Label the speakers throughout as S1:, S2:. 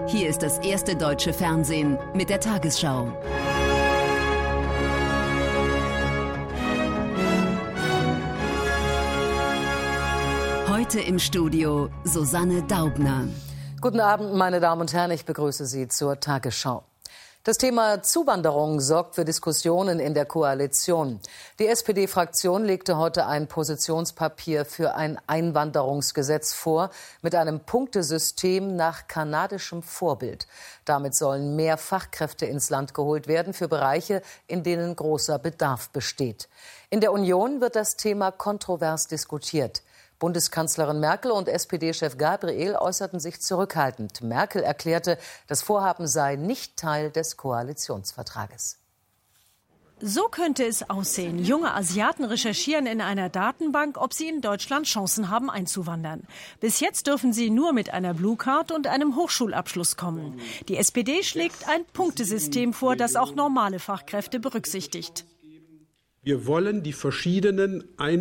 S1: Hier ist das erste deutsche Fernsehen mit der Tagesschau. Heute im Studio Susanne Daubner.
S2: Guten Abend, meine Damen und Herren, ich begrüße Sie zur Tagesschau. Das Thema Zuwanderung sorgt für Diskussionen in der Koalition. Die SPD-Fraktion legte heute ein Positionspapier für ein Einwanderungsgesetz vor mit einem Punktesystem nach kanadischem Vorbild. Damit sollen mehr Fachkräfte ins Land geholt werden für Bereiche, in denen großer Bedarf besteht. In der Union wird das Thema kontrovers diskutiert. Bundeskanzlerin Merkel und SPD-Chef Gabriel äußerten sich zurückhaltend. Merkel erklärte, das Vorhaben sei nicht Teil des Koalitionsvertrages.
S3: So könnte es aussehen. Junge Asiaten recherchieren in einer Datenbank, ob sie in Deutschland Chancen haben, einzuwandern. Bis jetzt dürfen sie nur mit einer Blue Card und einem Hochschulabschluss kommen. Die SPD schlägt ein Punktesystem vor, das auch normale Fachkräfte berücksichtigt.
S4: Wir wollen die verschiedenen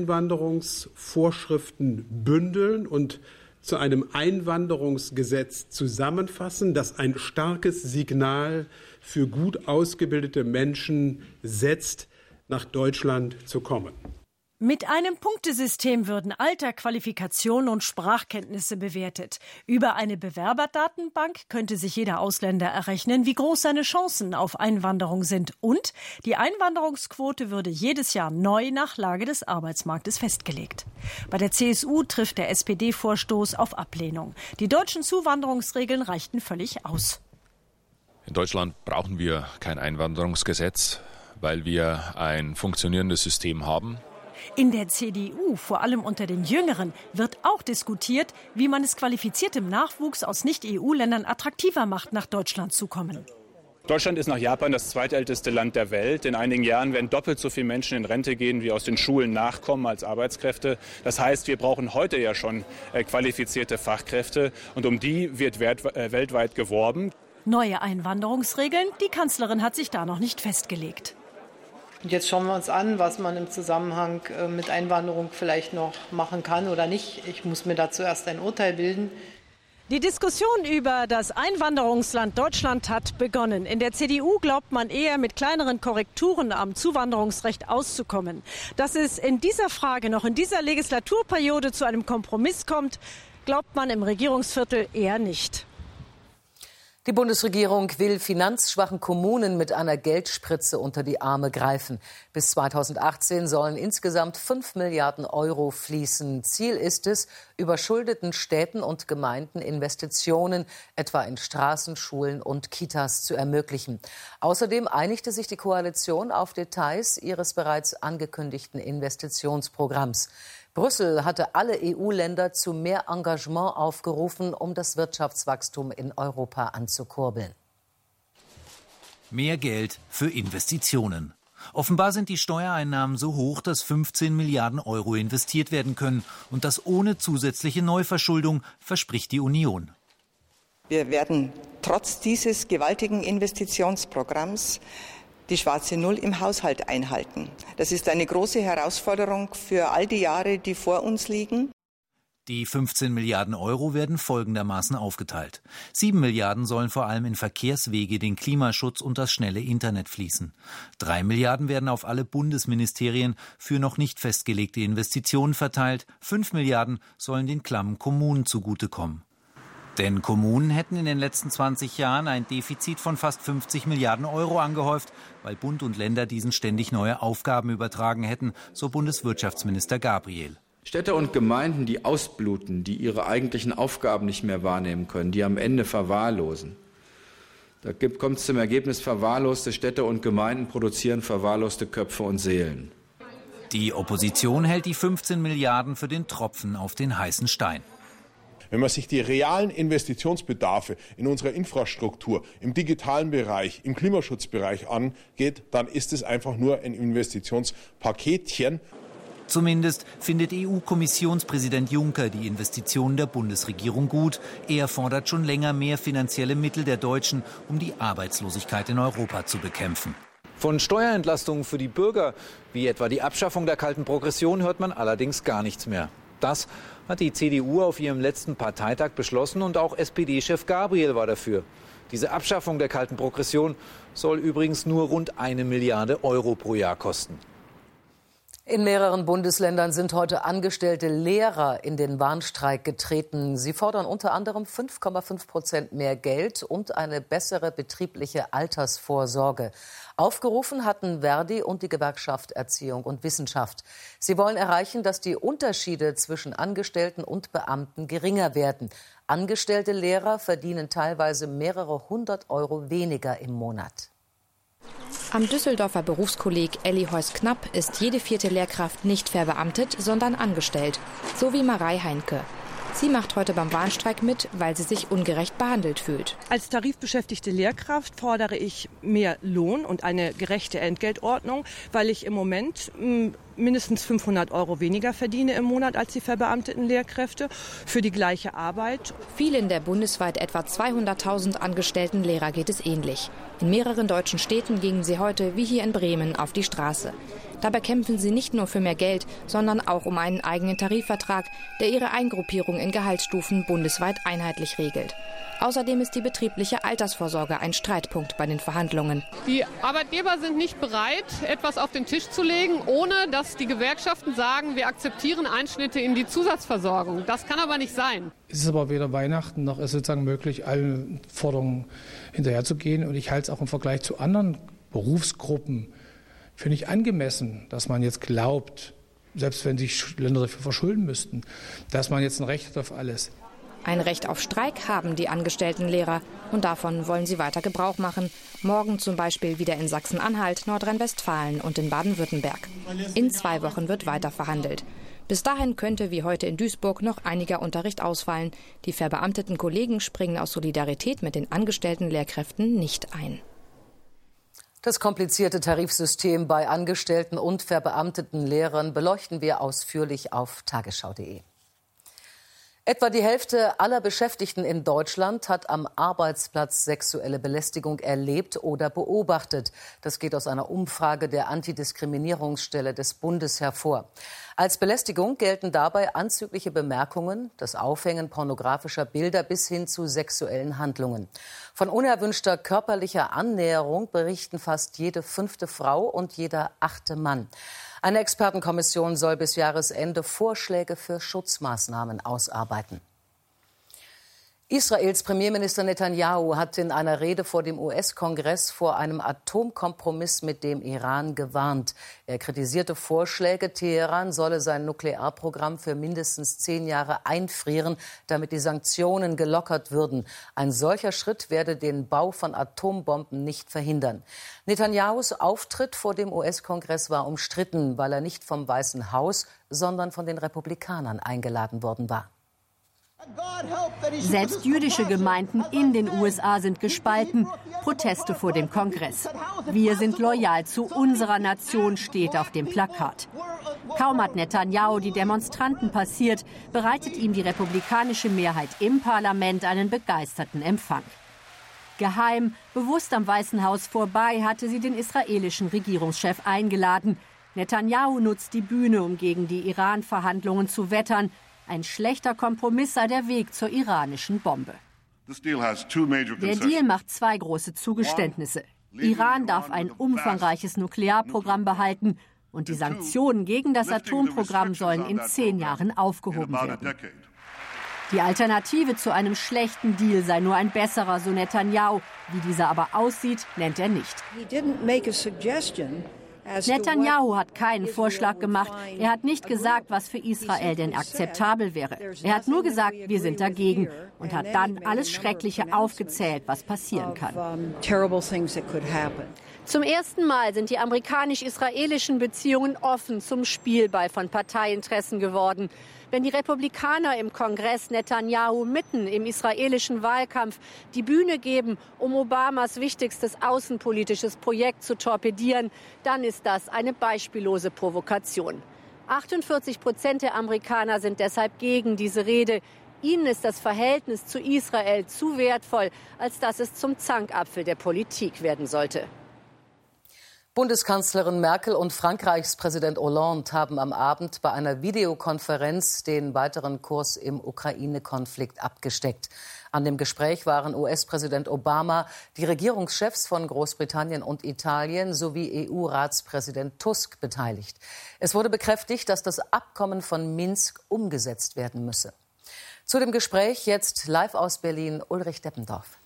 S4: Einwanderungsvorschriften bündeln und zu einem Einwanderungsgesetz zusammenfassen, das ein starkes Signal für gut ausgebildete Menschen setzt, nach Deutschland zu kommen.
S3: Mit einem Punktesystem würden Alter, Qualifikation und Sprachkenntnisse bewertet. Über eine Bewerberdatenbank könnte sich jeder Ausländer errechnen, wie groß seine Chancen auf Einwanderung sind. Und die Einwanderungsquote würde jedes Jahr neu nach Lage des Arbeitsmarktes festgelegt. Bei der CSU trifft der SPD-Vorstoß auf Ablehnung. Die deutschen Zuwanderungsregeln reichten völlig aus.
S5: In Deutschland brauchen wir kein Einwanderungsgesetz, weil wir ein funktionierendes System haben.
S3: In der CDU, vor allem unter den Jüngeren, wird auch diskutiert, wie man es qualifiziertem Nachwuchs aus Nicht-EU-Ländern attraktiver macht, nach Deutschland zu kommen.
S6: Deutschland ist nach Japan das zweitälteste Land der Welt. In einigen Jahren werden doppelt so viele Menschen in Rente gehen, wie aus den Schulen nachkommen als Arbeitskräfte. Das heißt, wir brauchen heute ja schon qualifizierte Fachkräfte. Und um die wird weltweit geworben.
S3: Neue Einwanderungsregeln, die Kanzlerin hat sich da noch nicht festgelegt.
S7: Und jetzt schauen wir uns an, was man im Zusammenhang mit Einwanderung vielleicht noch machen kann oder nicht. Ich muss mir dazu erst ein Urteil bilden.
S3: Die Diskussion über das Einwanderungsland Deutschland hat begonnen. In der CDU glaubt man eher, mit kleineren Korrekturen am Zuwanderungsrecht auszukommen. Dass es in dieser Frage noch in dieser Legislaturperiode zu einem Kompromiss kommt, glaubt man im Regierungsviertel eher nicht.
S2: Die Bundesregierung will finanzschwachen Kommunen mit einer Geldspritze unter die Arme greifen. Bis 2018 sollen insgesamt 5 Milliarden Euro fließen. Ziel ist es, überschuldeten Städten und Gemeinden Investitionen, etwa in Straßen, Schulen und Kitas, zu ermöglichen. Außerdem einigte sich die Koalition auf Details ihres bereits angekündigten Investitionsprogramms. Brüssel hatte alle EU-Länder zu mehr Engagement aufgerufen, um das Wirtschaftswachstum in Europa anzukurbeln.
S8: Mehr Geld für Investitionen. Offenbar sind die Steuereinnahmen so hoch, dass 15 Milliarden Euro investiert werden können. Und das ohne zusätzliche Neuverschuldung, verspricht die Union.
S9: Wir werden trotz dieses gewaltigen Investitionsprogramms die schwarze Null im Haushalt einhalten. Das ist eine große Herausforderung für all die Jahre, die vor uns liegen.
S8: Die 15 Milliarden Euro werden folgendermaßen aufgeteilt. 7 Milliarden sollen vor allem in Verkehrswege, den Klimaschutz und das schnelle Internet fließen. 3 Milliarden werden auf alle Bundesministerien für noch nicht festgelegte Investitionen verteilt. 5 Milliarden sollen den klammen Kommunen zugutekommen. Denn Kommunen hätten in den letzten 20 Jahren ein Defizit von fast 50 Milliarden Euro angehäuft, weil Bund und Länder diesen ständig neue Aufgaben übertragen hätten, so Bundeswirtschaftsminister Gabriel.
S10: Städte und Gemeinden, die ausbluten, die ihre eigentlichen Aufgaben nicht mehr wahrnehmen können, die am Ende verwahrlosen. Da kommt es zum Ergebnis, verwahrloste Städte und Gemeinden produzieren verwahrloste Köpfe und Seelen.
S8: Die Opposition hält die 15 Milliarden für den Tropfen auf den heißen Stein.
S11: Wenn man sich die realen Investitionsbedarfe in unserer Infrastruktur, im digitalen Bereich, im Klimaschutzbereich angeht, dann ist es einfach nur ein Investitionspaketchen.
S8: Zumindest findet EU-Kommissionspräsident Juncker die Investitionen der Bundesregierung gut. Er fordert schon länger mehr finanzielle Mittel der Deutschen, um die Arbeitslosigkeit in Europa zu bekämpfen.
S12: Von Steuerentlastungen für die Bürger, wie etwa die Abschaffung der kalten Progression, hört man allerdings gar nichts mehr. Das hat die CDU auf ihrem letzten Parteitag beschlossen und auch SPD-Chef Gabriel war dafür. Diese Abschaffung der kalten Progression soll übrigens nur rund 1 Milliarde Euro pro Jahr kosten.
S2: In mehreren Bundesländern sind heute angestellte Lehrer in den Warnstreik getreten. Sie fordern unter anderem 5,5% mehr Geld und eine bessere betriebliche Altersvorsorge. Aufgerufen hatten Verdi und die Gewerkschaft Erziehung und Wissenschaft. Sie wollen erreichen, dass die Unterschiede zwischen Angestellten und Beamten geringer werden. Angestellte Lehrer verdienen teilweise mehrere 100 Euro weniger im Monat.
S13: Am Düsseldorfer Berufskolleg Elli Heuss-Knapp ist jede 4. Lehrkraft nicht verbeamtet, sondern angestellt. So wie Marei Heinke. Sie macht heute beim Warnstreik mit, weil sie sich ungerecht behandelt fühlt.
S14: Als tarifbeschäftigte Lehrkraft fordere ich mehr Lohn und eine gerechte Entgeltordnung, weil ich im Moment mindestens 500 Euro weniger verdiene im Monat als die verbeamteten Lehrkräfte für die gleiche Arbeit.
S13: Vielen der bundesweit etwa 200.000 angestellten Lehrer geht es ähnlich. In mehreren deutschen Städten gingen sie heute, wie hier in Bremen, auf die Straße. Dabei kämpfen sie nicht nur für mehr Geld, sondern auch um einen eigenen Tarifvertrag, der ihre Eingruppierung in Gehaltsstufen bundesweit einheitlich regelt. Außerdem ist die betriebliche Altersvorsorge ein Streitpunkt bei den Verhandlungen.
S15: Die Arbeitgeber sind nicht bereit, etwas auf den Tisch zu legen, ohne dass die Gewerkschaften sagen, wir akzeptieren Einschnitte in die Zusatzversorgung. Das kann aber nicht sein.
S16: Es ist aber weder Weihnachten noch ist sozusagen möglich, allen Forderungen hinterherzugehen. Und ich halte es auch im Vergleich zu anderen Berufsgruppen für nicht angemessen, dass man jetzt glaubt, selbst wenn sich Länder dafür verschulden müssten, dass man jetzt ein Recht hat auf alles.
S13: Ein Recht auf Streik haben die angestellten Lehrer und davon wollen sie weiter Gebrauch machen. Morgen zum Beispiel wieder in Sachsen-Anhalt, Nordrhein-Westfalen und in Baden-Württemberg. In 2 Wochen wird weiter verhandelt. Bis dahin könnte wie heute in Duisburg noch einiger Unterricht ausfallen. Die verbeamteten Kollegen springen aus Solidarität mit den angestellten Lehrkräften nicht ein.
S2: Das komplizierte Tarifsystem bei angestellten und verbeamteten Lehrern beleuchten wir ausführlich auf tagesschau.de. Etwa die Hälfte aller Beschäftigten in Deutschland hat am Arbeitsplatz sexuelle Belästigung erlebt oder beobachtet. Das geht aus einer Umfrage der Antidiskriminierungsstelle des Bundes hervor. Als Belästigung gelten dabei anzügliche Bemerkungen, das Aufhängen pornografischer Bilder bis hin zu sexuellen Handlungen. Von unerwünschter körperlicher Annäherung berichten fast jede 5. Frau und jeder 8. Mann. Eine Expertenkommission soll bis Jahresende Vorschläge für Schutzmaßnahmen ausarbeiten. Israels Premierminister Netanyahu hat in einer Rede vor dem US-Kongress vor einem Atomkompromiss mit dem Iran gewarnt. Er kritisierte Vorschläge, Teheran solle sein Nuklearprogramm für mindestens 10 Jahre einfrieren, damit die Sanktionen gelockert würden. Ein solcher Schritt werde den Bau von Atombomben nicht verhindern. Netanyahus Auftritt vor dem US-Kongress war umstritten, weil er nicht vom Weißen Haus, sondern von den Republikanern eingeladen worden war.
S17: Selbst jüdische Gemeinden in den USA sind gespalten. Proteste vor dem Kongress. Wir sind loyal zu unserer Nation, steht auf dem Plakat. Kaum hat Netanyahu die Demonstranten passiert, bereitet ihm die republikanische Mehrheit im Parlament einen begeisterten Empfang. Geheim, bewusst am Weißen Haus vorbei, hatte sie den israelischen Regierungschef eingeladen. Netanyahu nutzt die Bühne, um gegen die Iran-Verhandlungen zu wettern. Ein schlechter Kompromiss sei der Weg zur iranischen Bombe. Der Deal macht 2 große Zugeständnisse. Iran darf ein umfangreiches Nuklearprogramm behalten und die Sanktionen gegen das Atomprogramm sollen in 10 Jahren aufgehoben werden. Die Alternative zu einem schlechten Deal sei nur ein besserer, so Netanyahu. Wie dieser aber aussieht, nennt er nicht. Netanyahu hat keinen Vorschlag gemacht. Er hat nicht gesagt, was für Israel denn akzeptabel wäre. Er hat nur gesagt, wir sind dagegen und hat dann alles Schreckliche aufgezählt, was passieren kann. Zum ersten Mal sind die amerikanisch-israelischen Beziehungen offen zum Spielball von Parteiinteressen geworden. Wenn die Republikaner im Kongress Netanyahu mitten im israelischen Wahlkampf die Bühne geben, um Obamas wichtigstes außenpolitisches Projekt zu torpedieren, dann ist das eine beispiellose Provokation. 48% der Amerikaner sind deshalb gegen diese Rede. Ihnen ist das Verhältnis zu Israel zu wertvoll, als dass es zum Zankapfel der Politik werden sollte.
S2: Bundeskanzlerin Merkel und Frankreichs Präsident Hollande haben am Abend bei einer Videokonferenz den weiteren Kurs im Ukraine-Konflikt abgesteckt. An dem Gespräch waren US-Präsident Obama, die Regierungschefs von Großbritannien und Italien sowie EU-Ratspräsident Tusk beteiligt. Es wurde bekräftigt, dass das Abkommen von Minsk umgesetzt werden müsse. Zu dem Gespräch jetzt live aus Berlin Ulrich Deppendorf.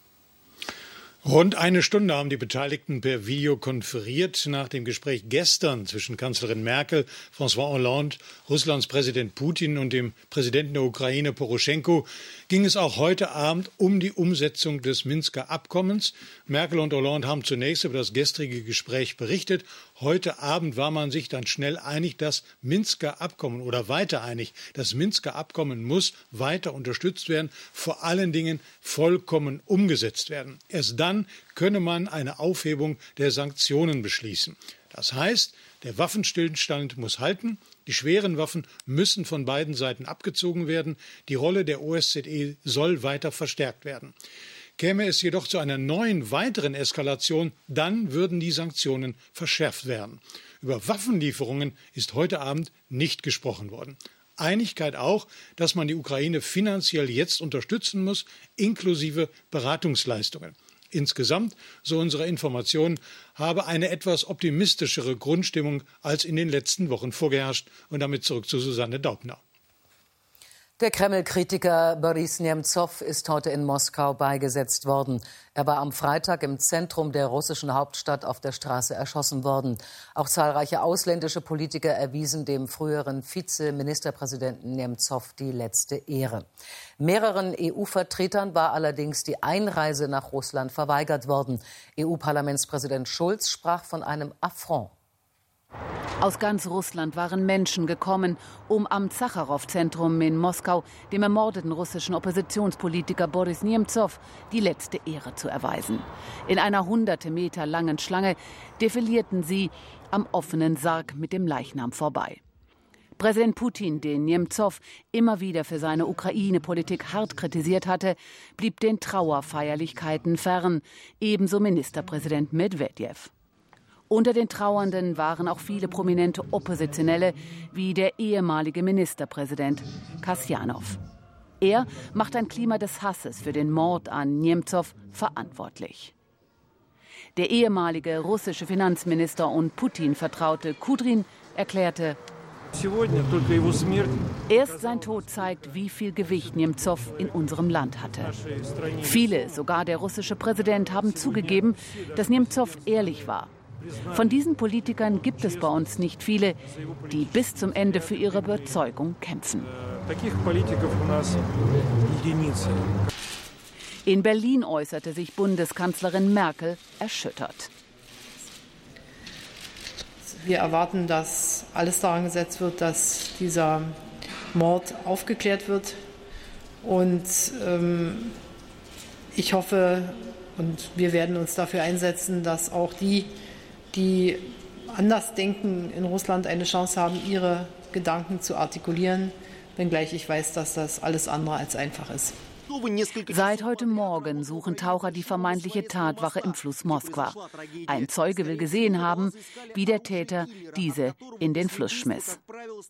S18: Rund eine Stunde haben die Beteiligten per Video konferiert. Nach dem Gespräch gestern zwischen Kanzlerin Merkel, François Hollande, Russlands Präsident Putin und dem Präsidenten der Ukraine Poroschenko ging es auch heute Abend um die Umsetzung des Minsker Abkommens. Merkel und Hollande haben zunächst über das gestrige Gespräch berichtet. Heute Abend war man sich dann schnell einig, das Minsker Abkommen oder weiter einig, das Minsker Abkommen muss weiter unterstützt werden, vor allen Dingen vollkommen umgesetzt werden. Erst dann könne man eine Aufhebung der Sanktionen beschließen. Das heißt, der Waffenstillstand muss halten, die schweren Waffen müssen von beiden Seiten abgezogen werden, die Rolle der OSZE soll weiter verstärkt werden. Käme es jedoch zu einer neuen, weiteren Eskalation, dann würden die Sanktionen verschärft werden. Über Waffenlieferungen ist heute Abend nicht gesprochen worden. Einigkeit auch, dass man die Ukraine finanziell jetzt unterstützen muss, inklusive Beratungsleistungen. Insgesamt, so unsere Informationen, habe eine etwas optimistischere Grundstimmung als in den letzten Wochen vorgeherrscht. Und damit zurück zu Susanne Daubner.
S2: Der Kreml-Kritiker Boris Nemzow ist heute in Moskau beigesetzt worden. Er war am Freitag im Zentrum der russischen Hauptstadt auf der Straße erschossen worden. Auch zahlreiche ausländische Politiker erwiesen dem früheren Vizeministerpräsidenten Nemzow die letzte Ehre. Mehreren EU-Vertretern war allerdings die Einreise nach Russland verweigert worden. EU-Parlamentspräsident Schulz sprach von einem Affront.
S19: Aus ganz Russland waren Menschen gekommen, um am Zacharow-Zentrum in Moskau dem ermordeten russischen Oppositionspolitiker Boris Nemzow die letzte Ehre zu erweisen. In einer hunderte Meter langen Schlange defilierten sie am offenen Sarg mit dem Leichnam vorbei. Präsident Putin, den Nemzow immer wieder für seine Ukraine-Politik hart kritisiert hatte, blieb den Trauerfeierlichkeiten fern, ebenso Ministerpräsident Medwedew. Unter den Trauernden waren auch viele prominente Oppositionelle, wie der ehemalige Ministerpräsident Kasjanov. Er macht ein Klima des Hasses für den Mord an Nemzow verantwortlich. Der ehemalige russische Finanzminister und Putin-Vertraute Kudrin erklärte, erst sein Tod zeigt, wie viel Gewicht Nemzow in unserem Land hatte. Viele, sogar der russische Präsident, haben zugegeben, dass Nemzow ehrlich war. Von diesen Politikern gibt es bei uns nicht viele, die bis zum Ende für ihre Überzeugung kämpfen. In Berlin äußerte sich Bundeskanzlerin Merkel erschüttert.
S7: Wir erwarten, dass alles daran gesetzt wird, dass dieser Mord aufgeklärt wird. Und ich hoffe, und wir werden uns dafür einsetzen, dass auch die anders denken in Russland, eine Chance haben, ihre Gedanken zu artikulieren, wenngleich ich weiß, dass das alles andere als einfach ist.
S19: Seit heute Morgen suchen Taucher die vermeintliche Tatwache im Fluss Moskwa. Ein Zeuge will gesehen haben, wie der Täter diese in den Fluss schmiss.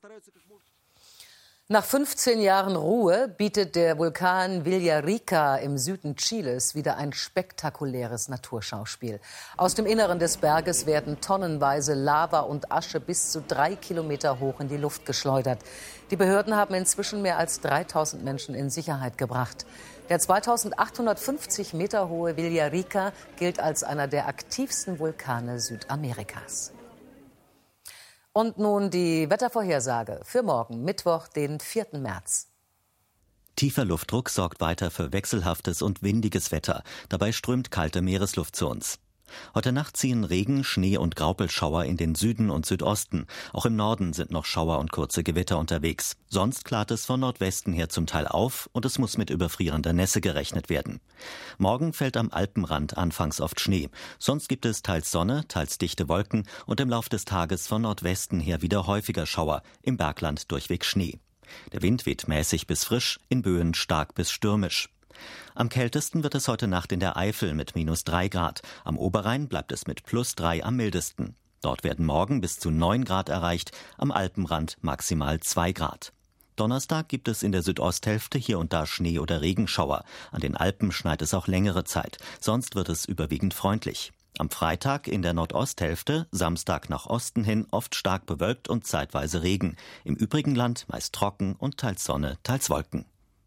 S2: Nach 15 Jahren Ruhe bietet der Vulkan Villarrica im Süden Chiles wieder ein spektakuläres Naturschauspiel. Aus dem Inneren des Berges werden tonnenweise Lava und Asche bis zu 3 Kilometer hoch in die Luft geschleudert. Die Behörden haben inzwischen mehr als 3000 Menschen in Sicherheit gebracht. Der 2850 Meter hohe Villarrica gilt als einer der aktivsten Vulkane Südamerikas. Und nun die Wettervorhersage für morgen, Mittwoch, den 4. März.
S20: Tiefer Luftdruck sorgt weiter für wechselhaftes und windiges Wetter. Dabei strömt kalte Meeresluft zu uns. Heute Nacht ziehen Regen, Schnee und Graupelschauer in den Süden und Südosten. Auch im Norden sind noch Schauer und kurze Gewitter unterwegs. Sonst klart es von Nordwesten her zum Teil auf und es muss mit überfrierender Nässe gerechnet werden. Morgen fällt am Alpenrand anfangs oft Schnee. Sonst gibt es teils Sonne, teils dichte Wolken und im Lauf des Tages von Nordwesten her wieder häufiger Schauer, im Bergland durchweg Schnee. Der Wind weht mäßig bis frisch, in Böen stark bis stürmisch. Am kältesten wird es heute Nacht in der Eifel mit -3 Grad. Am Oberrhein bleibt es mit +3 am mildesten. Dort werden morgen bis zu 9 Grad erreicht, am Alpenrand maximal 2 Grad. Donnerstag gibt es in der Südosthälfte hier und da Schnee- oder Regenschauer. An den Alpen schneit es auch längere Zeit, sonst wird es überwiegend freundlich. Am Freitag in der Nordosthälfte, Samstag nach Osten hin oft stark bewölkt und zeitweise Regen. Im übrigen Land meist trocken und teils Sonne, teils Wolken.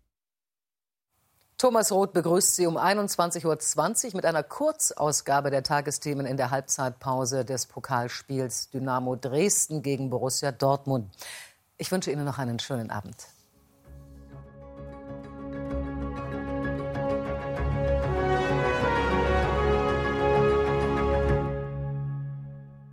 S2: Thomas Roth begrüßt Sie um 21.20 Uhr mit einer Kurzausgabe der Tagesthemen in der Halbzeitpause des Pokalspiels Dynamo Dresden gegen Borussia Dortmund. Ich wünsche Ihnen noch einen schönen Abend.